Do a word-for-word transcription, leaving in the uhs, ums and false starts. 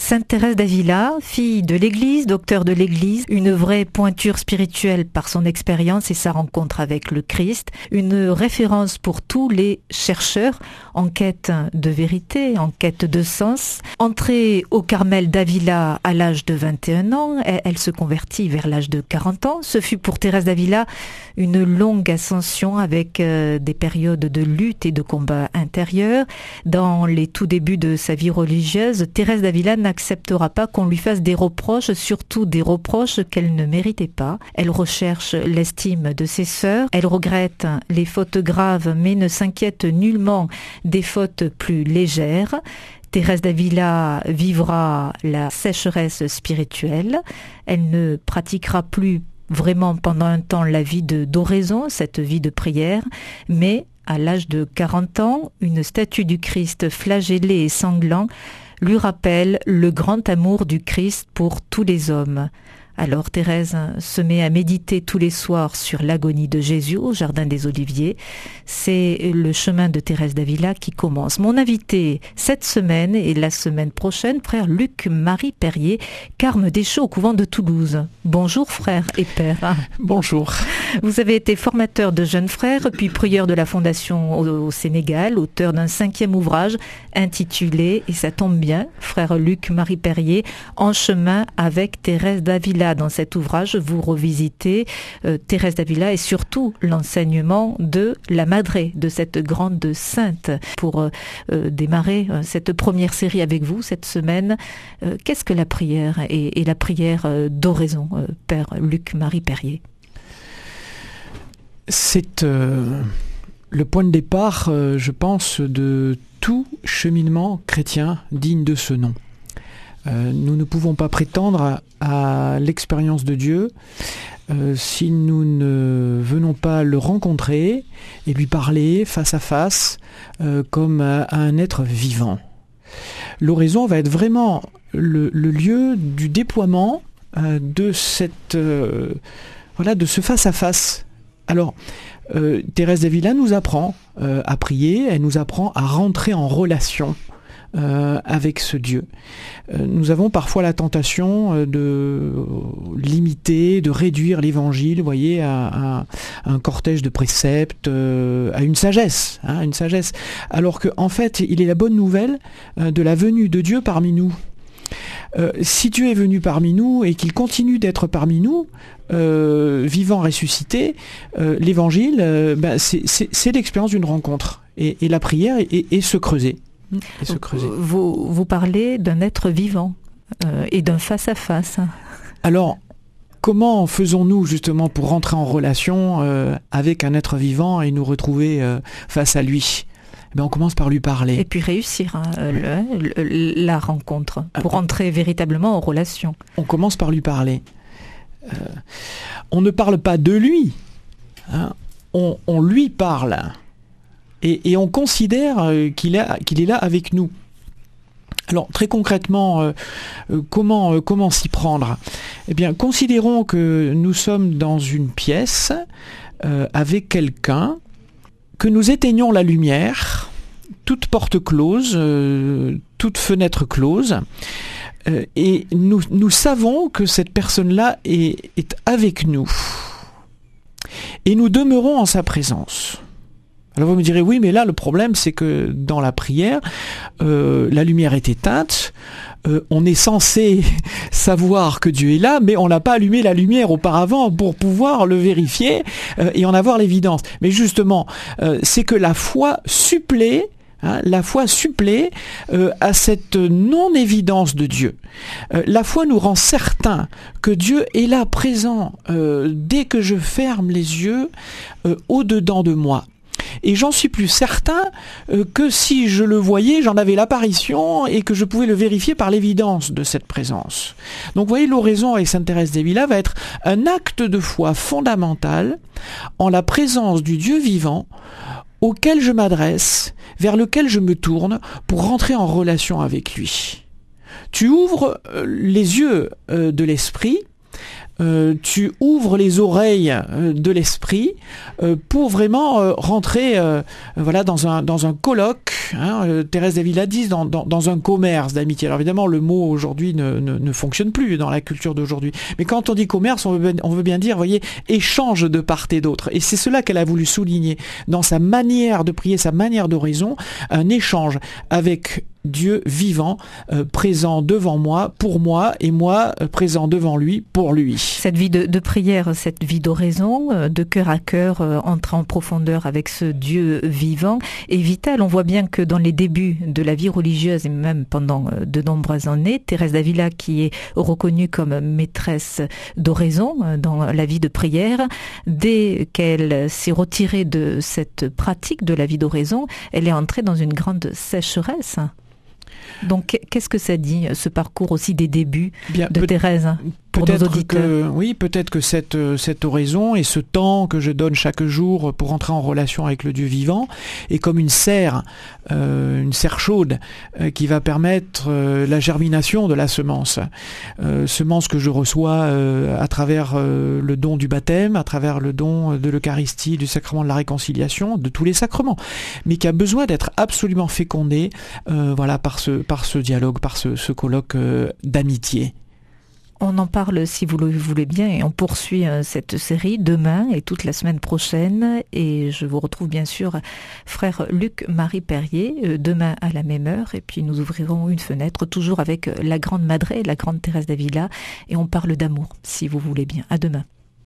Sainte Thérèse d'Avila, fille de l'Église, docteur de l'Église, une vraie pointure spirituelle par son expérience et sa rencontre avec le Christ, une référence pour tous les chercheurs en quête de vérité, en quête de sens. Entrée au Carmel d'Avila à l'âge de vingt et un ans, elle se convertit vers l'âge de quarante ans. Ce fut pour Thérèse d'Avila une longue ascension avec euh, des périodes de lutte et de combat intérieur. Dans les tout débuts de sa vie religieuse, Thérèse d'Avila n'acceptera pas qu'on lui fasse des reproches, surtout des reproches qu'elle ne méritait pas. Elle recherche l'estime de ses sœurs, elle regrette les fautes graves mais ne s'inquiète nullement des fautes plus légères. Thérèse d'Avila vivra la sécheresse spirituelle, elle ne pratiquera plus vraiment pendant un temps la vie de d'oraison, cette vie de prière, mais à l'âge de quarante ans, une statue du Christ flagellé et sanglant lui rappelle le grand amour du Christ pour tous les hommes. Alors Thérèse se met à méditer tous les soirs sur l'agonie de Jésus au Jardin des Oliviers. C'est le chemin de Thérèse d'Avila qui commence. Mon invité cette semaine et la semaine prochaine, frère Luc-Marie Perrier, carme des Chaux au couvent de Toulouse. Bonjour frère et père. Bonjour. Vous avez été formateur de jeunes frères, puis prieur de la Fondation au, au Sénégal, auteur d'un cinquième ouvrage intitulé, et ça tombe bien, frère Luc-Marie Perrier, En chemin avec Thérèse d'Avila. Dans cet ouvrage, vous revisitez euh, Thérèse d'Avila et surtout l'enseignement de la Madré, de cette grande sainte. Pour euh, euh, démarrer euh, cette première série avec vous cette semaine, euh, qu'est-ce que la prière et, et la prière euh, d'oraison, euh, Père Luc-Marie Perrier? C'est euh, le point de départ, euh, je pense, de tout cheminement chrétien digne de ce nom. Euh, nous ne pouvons pas prétendre à, à l'expérience de Dieu euh, si nous ne venons pas le rencontrer et lui parler face à face euh, comme à, à un être vivant. L'oraison va être vraiment le, le lieu du déploiement euh, de cette euh, voilà de ce face à face. Alors euh, Thérèse d'Avila nous apprend euh, à prier, elle nous apprend à rentrer en relation Euh, avec ce Dieu. Euh, nous avons parfois la tentation euh, de limiter, de réduire l'évangile, vous voyez, à, à, à un cortège de préceptes, euh, à une sagesse, hein, une sagesse. Alors que, en fait, il est la bonne nouvelle euh, de la venue de Dieu parmi nous. Euh, si Dieu est venu parmi nous et qu'il continue d'être parmi nous, euh, vivant, ressuscité, euh, l'évangile, euh, ben, c'est, c'est, c'est l'expérience d'une rencontre. Et, et la prière est, est, est se creuser. Et se creuser. Vous, vous parlez d'un être vivant euh, et d'un face-à-face. Alors, comment faisons-nous justement pour rentrer en relation euh, avec un être vivant et nous retrouver euh, face à lui ? Eh bien, on commence par lui parler. Et puis réussir hein, le, le, la rencontre, pour rentrer véritablement en relation. On commence par lui parler. Euh, on ne parle pas de lui, hein, on, on lui parle. Et, et on considère euh, qu'il, est, qu'il est là avec nous. Alors très concrètement, euh, euh, comment, euh, comment s'y prendre ? Eh bien, considérons que nous sommes dans une pièce euh, avec quelqu'un, que nous éteignons la lumière, toute porte close, euh, toute fenêtre close, euh, et nous, nous savons que cette personne-là est, est avec nous. Et nous demeurons en sa présence. Alors vous me direz, oui, mais là, le problème, c'est que dans la prière, euh, la lumière est éteinte, euh, on est censé savoir que Dieu est là, mais on n'a pas allumé la lumière auparavant pour pouvoir le vérifier euh, et en avoir l'évidence. Mais justement, euh, c'est que la foi supplée, hein, la foi supplée euh, à cette non-évidence de Dieu. Euh, la foi nous rend certains que Dieu est là, présent, euh, dès que je ferme les yeux, euh, au-dedans de moi. Et j'en suis plus certain euh, que si je le voyais, j'en avais l'apparition et que je pouvais le vérifier par l'évidence de cette présence. Donc vous voyez, l'oraison avec Sainte Thérèse d'Avila va être un acte de foi fondamental en la présence du Dieu vivant auquel je m'adresse, vers lequel je me tourne pour rentrer en relation avec lui. Tu ouvres les yeux euh, de l'esprit euh, tu ouvres les oreilles euh, de l'esprit euh, pour vraiment euh, rentrer euh, voilà, dans un, dans un colloque, hein, euh, Thérèse d'Avila dit, dans, dans, dans un commerce d'amitié. Alors évidemment, le mot aujourd'hui ne, ne, ne fonctionne plus dans la culture d'aujourd'hui. Mais quand on dit commerce, on veut, on veut bien dire, voyez, échange de part et d'autre. Et c'est cela qu'elle a voulu souligner dans sa manière de prier, sa manière d'oraison, un échange avec Dieu vivant, euh, présent devant moi, pour moi, et moi euh, présent devant lui, pour lui. Cette vie de, de prière, cette vie d'oraison, euh, de cœur à cœur, euh, entrer en profondeur avec ce Dieu vivant, est vitale. On voit bien que dans les débuts de la vie religieuse, et même pendant euh, de nombreuses années, Thérèse d'Avila, qui est reconnue comme maîtresse d'oraison euh, dans la vie de prière, dès qu'elle s'est retirée de cette pratique de la vie d'oraison, elle est entrée dans une grande sécheresse. Donc, qu'est-ce que ça dit, ce parcours aussi des débuts Bien, de peut- Thérèse pour nos auditeurs que, Oui, peut-être que cette, cette oraison et ce temps que je donne chaque jour pour entrer en relation avec le Dieu vivant est comme une serre, euh, une serre chaude euh, qui va permettre euh, la germination de la semence. Euh, semence que je reçois euh, à travers euh, le don du baptême, à travers le don de l'Eucharistie, du sacrement de la réconciliation, de tous les sacrements, mais qui a besoin d'être absolument fécondé euh, voilà, par, ce, par ce dialogue, par ce, ce colloque euh, d'amitié. On en parle si vous le voulez bien et on poursuit cette série demain et toute la semaine prochaine et je vous retrouve bien sûr frère Luc-Marie Perrier demain à la même heure et puis nous ouvrirons une fenêtre toujours avec la grande Madré, la grande Thérèse d'Avila et on parle d'amour si vous voulez bien. À demain.